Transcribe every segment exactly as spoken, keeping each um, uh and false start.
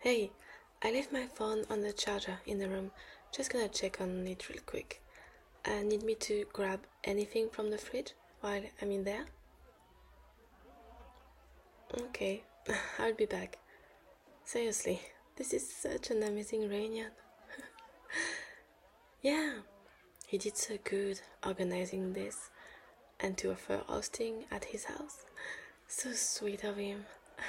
Hey, I left my phone on the charger in the room. Just gonna check on it real quick. Uh, need me to grab anything from the fridge while I'm in there? Okay, I'll be back. Seriously, this is such an amazing reunion. Yeah, he did so good organizing this and to offer hosting at his house. So sweet of him.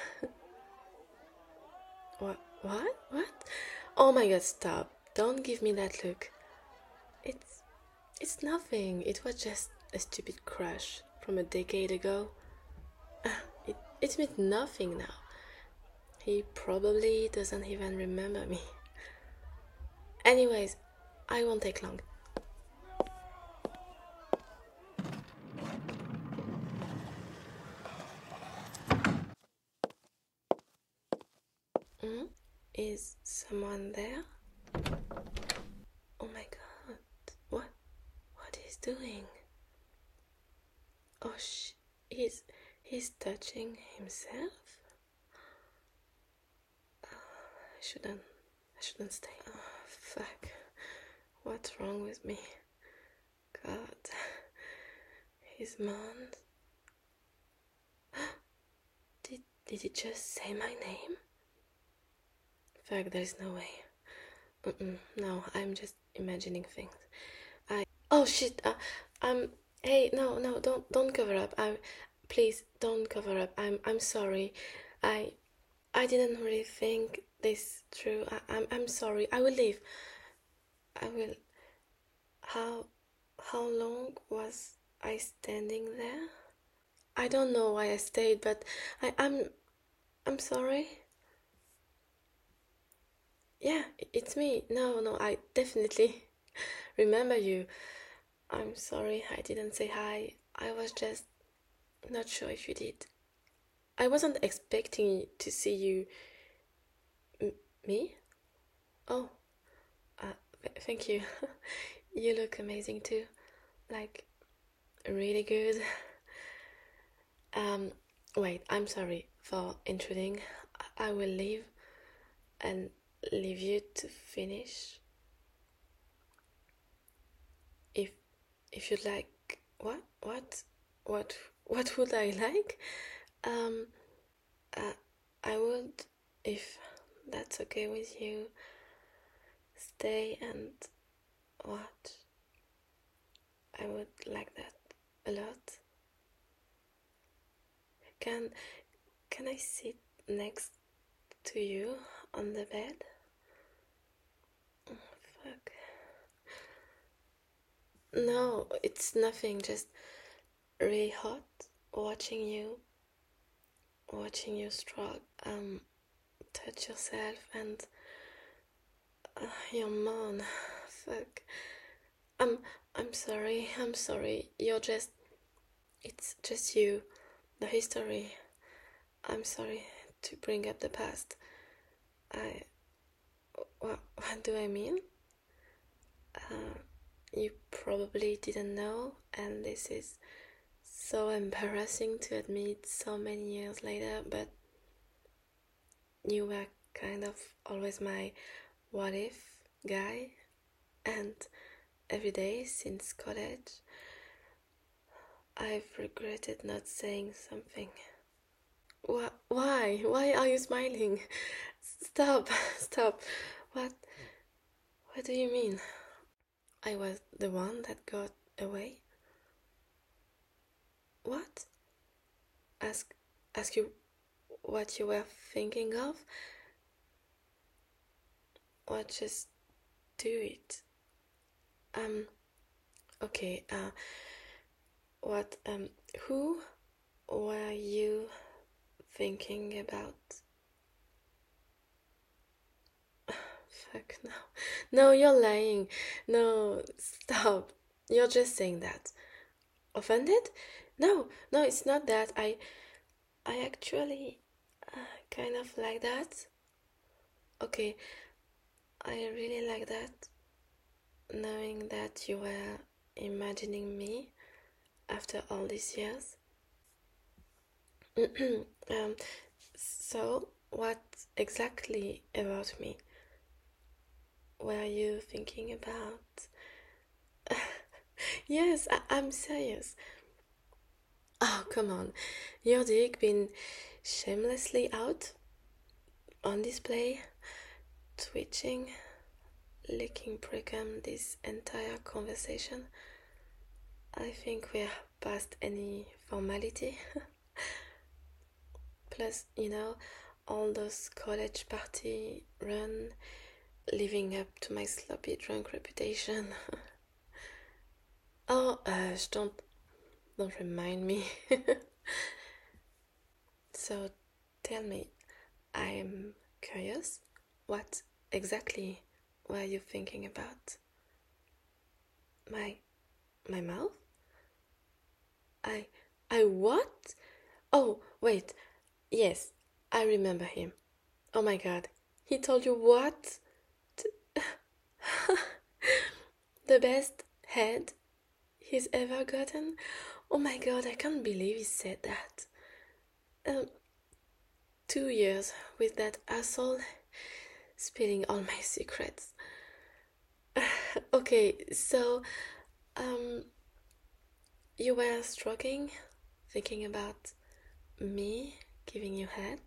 What? What? What? Oh my god, stop. Don't give me that look. It's It's nothing. It was just a stupid crush from a decade ago. It, it meant nothing now. He probably doesn't even remember me. Anyways, I won't take long. Hmm? Is someone there? Oh my god. What? What he's doing? Oh sh... He's... He's touching himself? I shouldn't... I shouldn't stay. Oh, fuck. What's wrong with me? God. His mom. Did, did he just say my name? Fuck, there's no way. Mm-mm, no, I'm just imagining things. I... Oh shit, uh, um, hey, no, no, don't, don't cover up. I'm, please, don't cover up. I'm, I'm sorry. I, I didn't really think this through. I, I'm, I'm sorry. I will leave. I will... How, how long was I standing there? I don't know why I stayed, but I, I'm, I'm sorry. Yeah, it's me. No, no, I definitely remember you. I'm sorry I didn't say hi. I was just not sure if you did. I wasn't expecting to see you. M- me? Oh, uh, th- thank you. You look amazing too. Like, really good. Um, wait, I'm sorry for intruding. I I will leave and leave you to finish. If if you'd like, what, what, what, what would I like? Um, uh, I would, if that's okay with you, stay and watch. I would like that a lot. Can can I sit next to you on the bed? Oh, fuck. No, it's nothing. Just really hot watching you, watching you struggle. Um, touch yourself and uh, your moan. Fuck. I'm I'm sorry. I'm sorry. You're just. It's just you. The history. I'm sorry to bring up the past. I. What, what do I mean? Uh, you probably didn't know, and this is so embarrassing to admit so many years later, but you were kind of always my what if guy, and every day since college, I've regretted not saying something. Wh- why? Why are you smiling? Stop, stop. What? What do you mean? I was the one that got away? What? Ask, ask you what you were thinking of? What? Just do it. Um. Okay. Uh. What? Um. Who were you thinking about? Fuck no. No, you're lying. No, stop. You're just saying that. Offended? No, no, it's not that. I I actually uh, kind of like that. Okay, I really like that. Knowing that you were imagining me after all these years. um, so what exactly about me were you thinking about? Yes, I- I'm serious. Oh, come on. Your dick been shamelessly out on display, twitching, licking precum this entire conversation. I think we're past any formality. Plus, you know, all those college party run, living up to my sloppy drunk reputation. Oh, hush, don't, don't remind me. So, tell me, I'm curious, what exactly were you thinking about? My, my mouth? I, I what? Oh, wait, yes, I remember him. Oh my god, he told you what? The best head he's ever gotten? Oh my god, I can't believe he said that. Um, two years with that asshole spilling all my secrets. Okay, so, um, you were stroking, thinking about me giving you head?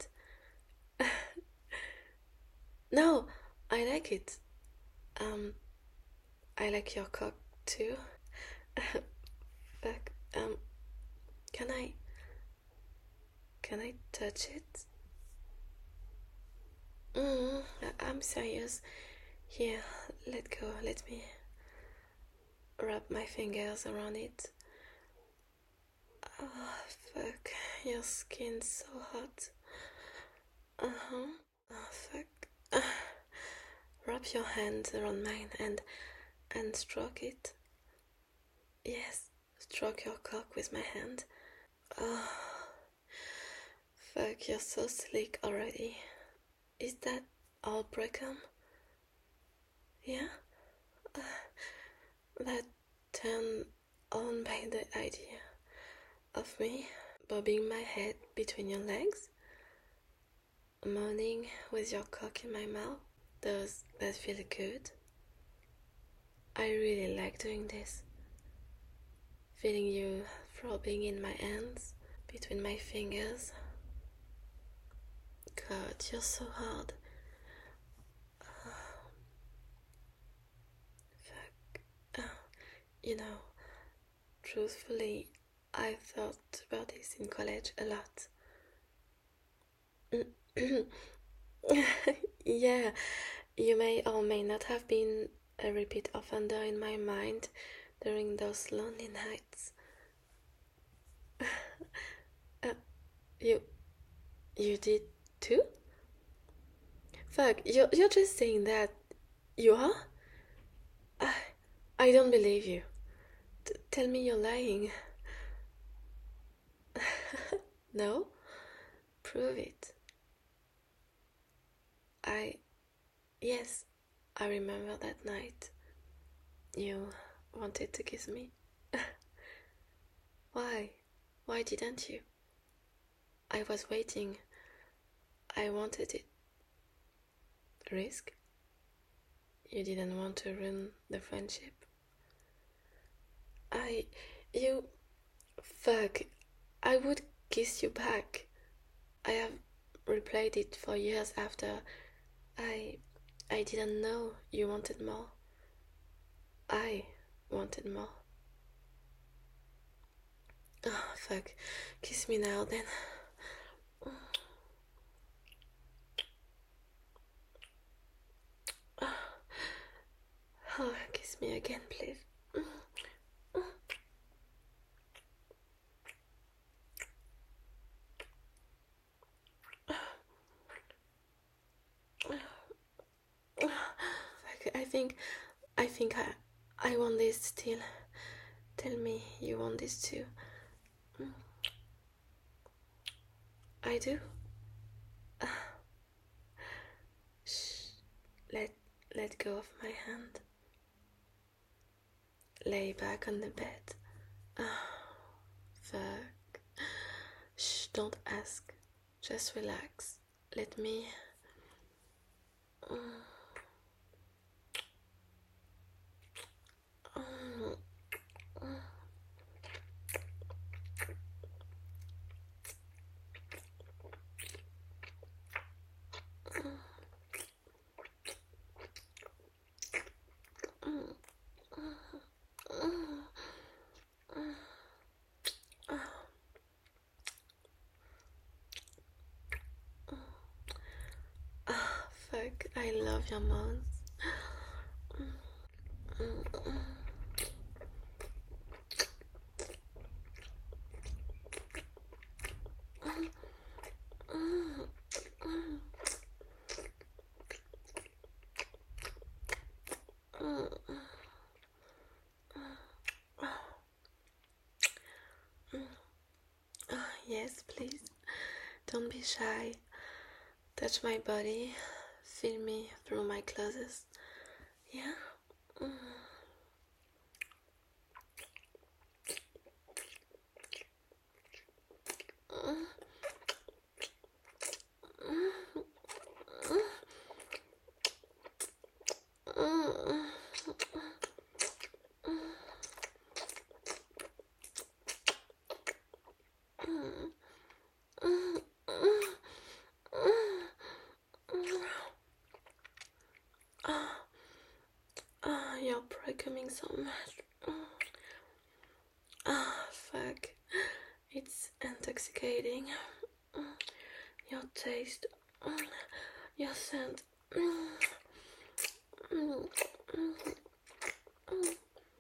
No, I like it. Um, I like your cock too. Fuck, um, can I, can I touch it? Mm, I- I'm serious. Here, let go, let me wrap my fingers around it. Oh, fuck, your skin's so hot. Uh-huh. Oh, fuck. Uh, wrap your hand around mine and and stroke it. Yes, stroke your cock with my hand. Oh, fuck, you're so slick already. Is that all Breckham? Yeah? Uh, that turned on by the idea of me bobbing my head between your legs, moaning with your cock in my mouth. Does that feel good? I really like doing this. Feeling you throbbing in my hands, between my fingers. God, you're so hard. Fuck. Oh, you know, truthfully, I thought about this in college a lot. Yeah, you may or may not have been a repeat offender in my mind during those lonely nights. Uh, you, you did too? Fuck, you're, you're just saying that. You are? I, I don't believe you. T- tell me you're lying. No? Prove it. I. Yes, I remember that night. You wanted to kiss me. Why? Why didn't you? I was waiting. I wanted it. Risk? You didn't want to ruin the friendship. I. You. Fuck. I would kiss you back. I have replayed it for years after. I. I didn't know you wanted more. I wanted more. Oh, fuck. Kiss me now then. Oh, kiss me again, please. Fuck, I think, I think I, I want this still. Tell me you want this too. I do. Shh. Let, let go of my hand. Lay back on the bed. Oh, fuck. Shh, don't ask. Just relax. let me mm, mm, mm, mm, mm, mm. Ah, fuck, I love your mouth. Mm, mm, mm, mm, mm, mm. Ah, yes, please. Don't be shy. Touch my body. Feel me through my clothes. Yeah? Mm. Mm, mm, mm, mm, mm, mm, mm, mm. Ah, ah, you're becoming so much. Mm. Ah, fuck. It's intoxicating. Mm. Your taste, mm, your scent. Mm, mm, mm, mm.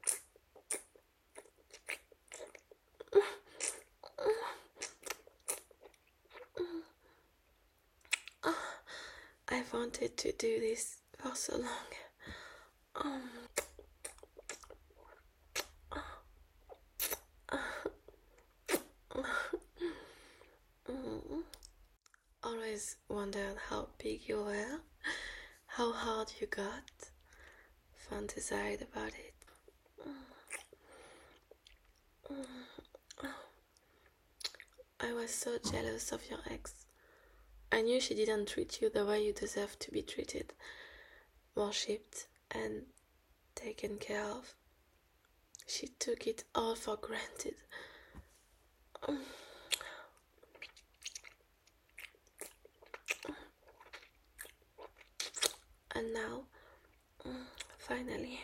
Ah, I've wanted to do this for so long. Um, mm. Always wondered how big you were, how hard you got, fantasized about it. I was so jealous of your ex. I knew she didn't treat you the way you deserve to be treated, worshipped, and taken care of. She took it all for granted. And now, finally,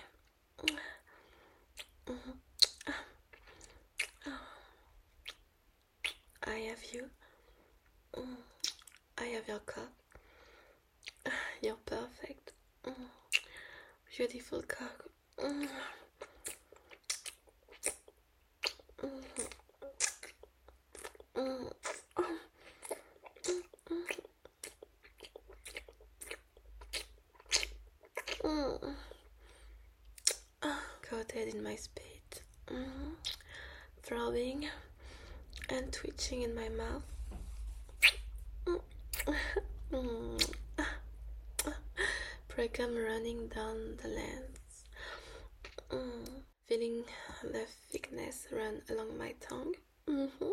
I have you. I have your cock. You're perfect. Beautiful cock. Coated in my spit, mm, throbbing and twitching in my mouth. Precum running down the lens, mm, feeling the thickness run along my tongue. Mm-hmm.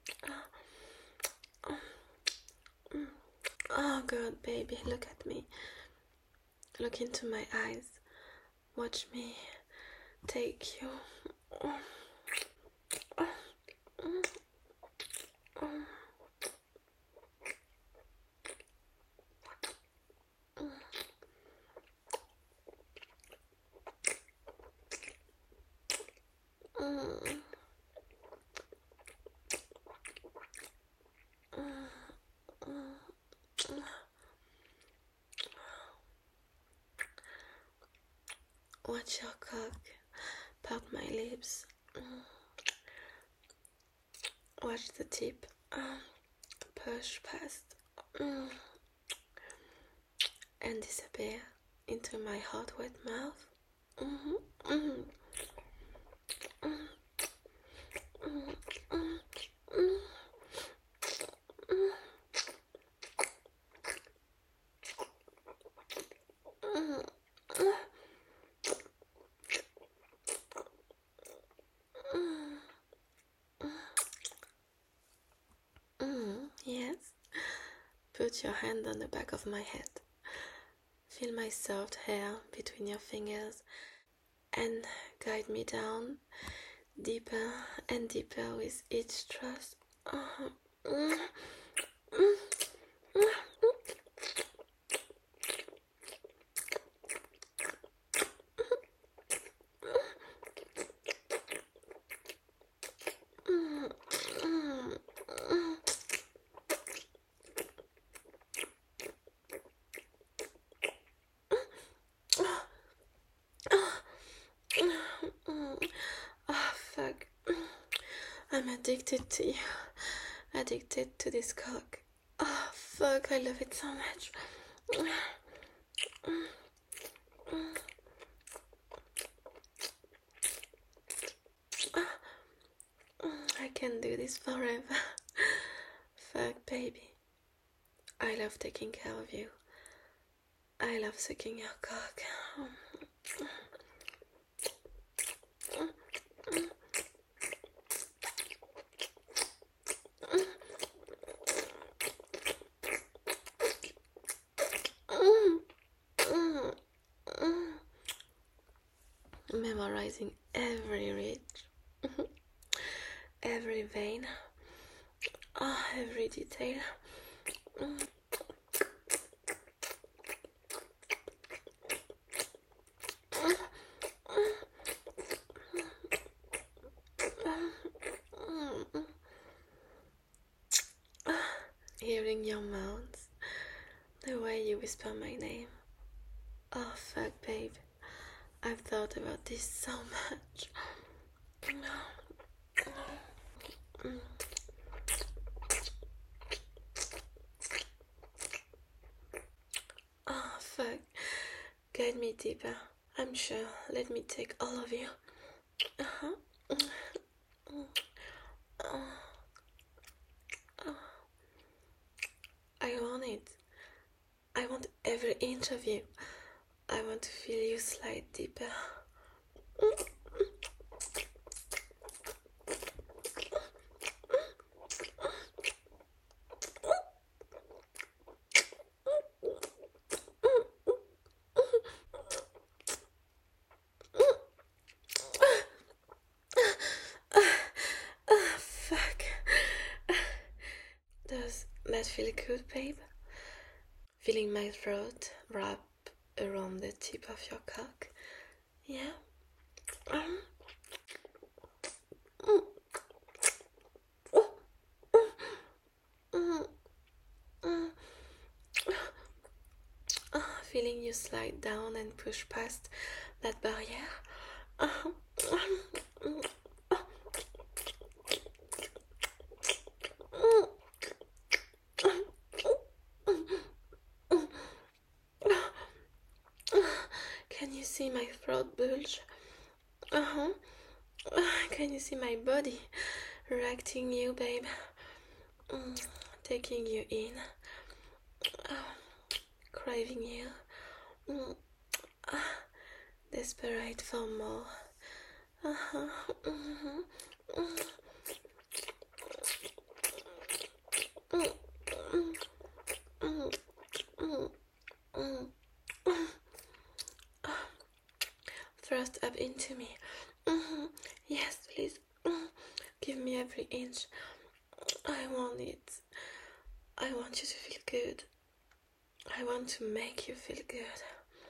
Oh God, baby, look at me. Look into my eyes. Watch me take you. Watch your cock part my lips. Watch the tip push past and disappear into my hot wet mouth. Mm-hmm. Mm-hmm. Mm, yes, Put your hand on the back of my head. Feel my soft hair between your fingers and guide me down deeper and deeper with each thrust. Uh-huh. Oh, fuck. I'm addicted to you. Addicted to this cock. Oh, fuck, I love it so much. I can do this forever. Fuck, baby. I love taking care of you. I love sucking your cock. Memorizing every ridge, every vein, oh, every detail. Hearing your moans, the way you whisper my name. Oh, fuck, babe. I've thought about this so much. Oh, fuck. Guide me deeper. I'm sure. Let me take all of you. Uh-huh. Oh. Oh. I want it. I want every inch of you. I want to feel you slide deeper. Fuck. Does that feel good, babe? Feeling my throat wrap around the tip of your cock? Yeah? Um. Mm. Oh. Mm. Mm. Oh, feeling you slide down and push past that barrier. Uh-huh. Mm. Can you see my throat bulge? Uh-huh. Can you see my body reacting you, babe? Mm. Taking you in. Oh. Craving you. Mm. Ah. Desperate for more. Uh-huh. Mm-hmm. Mm. Mm. Mm. Mm. Mm. Mm. Thrust up into me. Mm-hmm. Yes, please. Mm. Give me every inch. I want it. I want you to feel good. I want to make you feel good.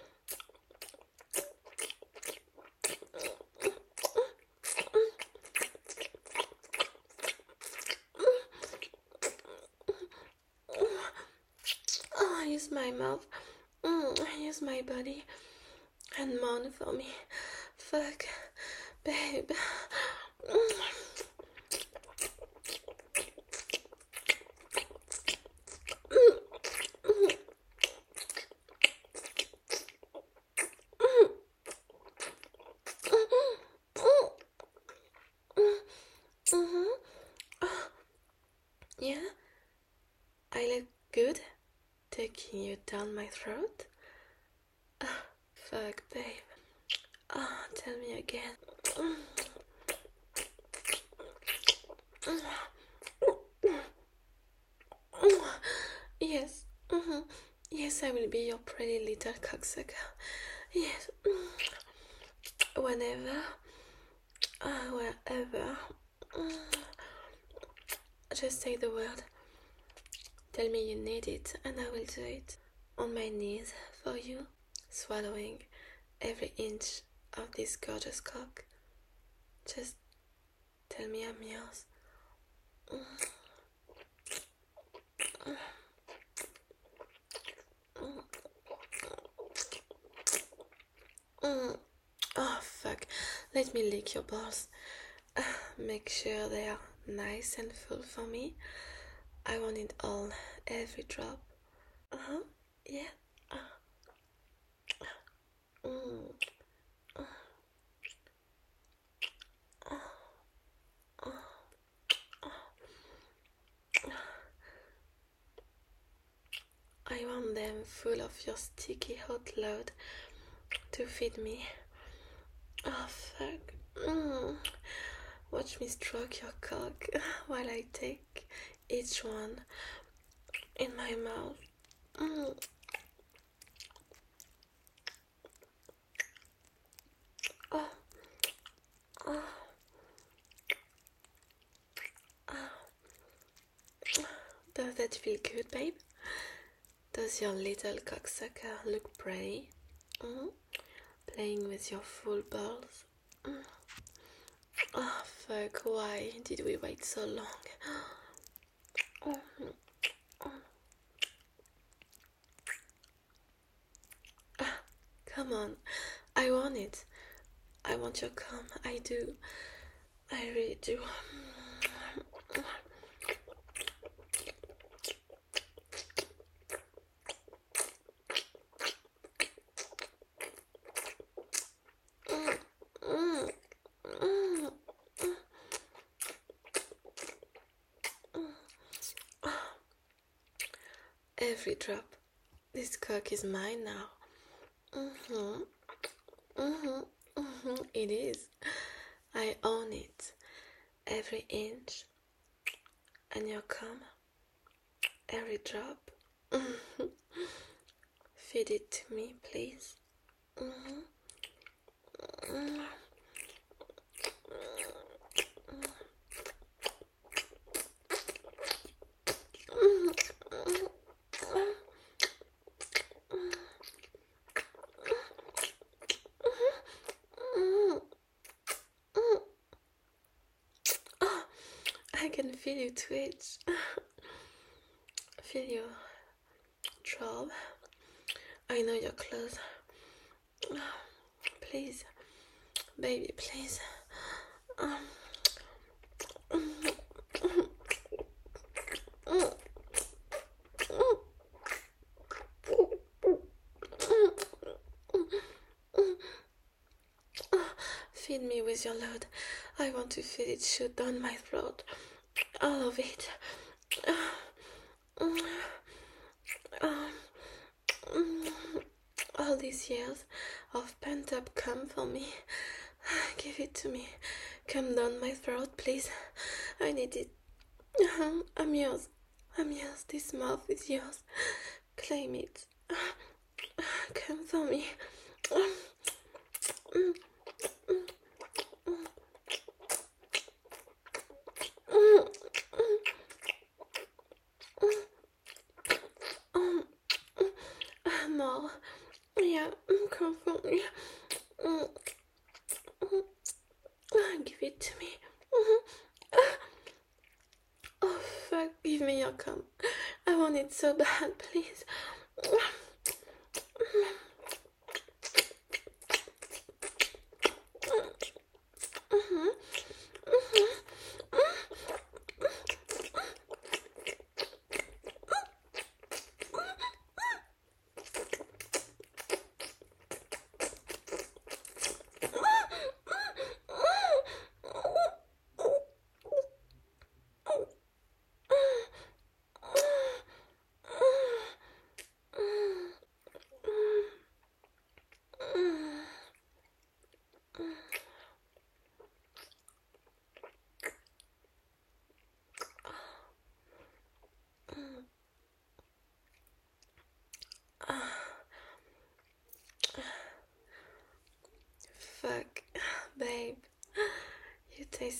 Oh, use my mouth. Mm, use my body. And moan for me. Fuck, babe. Mm. Mm-hmm. Oh, yeah, I look good taking you down my throat. Oh, fuck, babe. Oh, tell me again. Yes. Mhm. Yes, I will be your pretty little cocksucker. Yes. Whenever, uh, wherever. Just say the word. Tell me you need it, and I will do it. On my knees for you, swallowing every inch of this gorgeous cock. Just tell me I'm yours. Mm. Oh, fuck. Let me lick your balls. Uh, make sure they are nice and full for me. I want it all, every drop. Uh huh. Yeah. Uh. Mm. Uh. Uh. Uh. I want them full of your sticky hot load to feed me. Oh, fuck. Mm. Watch me stroke your cock while I take each one in my mouth. Mm. Oh. Oh. Oh. Does that feel good, babe? Does your little cocksucker look pretty? Mm? Playing with your full balls? Mm. Oh, fuck, why did we wait so long? Oh. Oh. Ah, come on, I want it. I want your cum, I do. I really do. Every drop. This cock is mine now. Mm-hmm. Mm-hmm. Mm-hmm. It is. I own it. Every inch. And your cum. Every drop. Mm-hmm. Feed it to me, please. Mm-hmm. Mm-hmm. I can feel you twitch. Feel your throb. I know you're close. Please, baby, please. Um. Feed me with your load. I want to feel it shoot down my throat. All of it. All these years of pent up cum for me. Give it to me. Come down my throat, please. I need it. I'm yours. I'm yours. This mouth is yours. Claim it. Come for me. More. Yeah, come for me. Give it to me. Oh, fuck. Give me your cum. I want it so bad, please.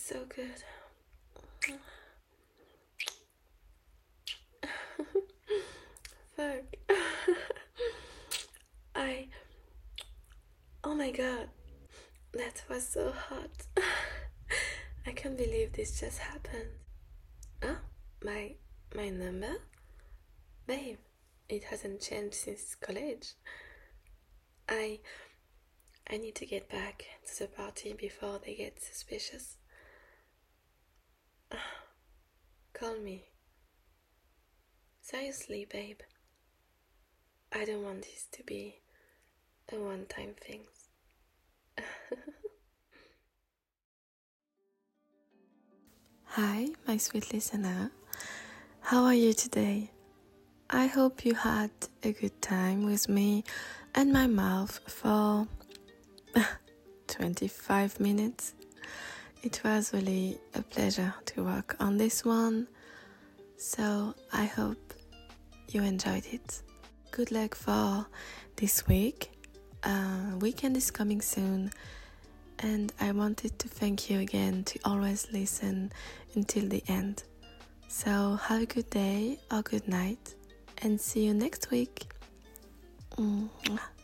so good. Fuck. I. Oh my god. That was so hot. I can't believe this just happened. Huh? My. My number? Babe, it hasn't changed since college. I. I need to get back to the party before they get suspicious. Call me. Seriously, babe. I don't want this to be a one-time thing. Hi, my sweet listener. How are you today? I hope you had a good time with me and my mouth for twenty-five minutes. It was really a pleasure to work on this one, so I hope you enjoyed it. Good luck for this week. Uh, weekend is coming soon, and I wanted to thank you again to always listen until the end. So have a good day or good night, and see you next week. Mwah.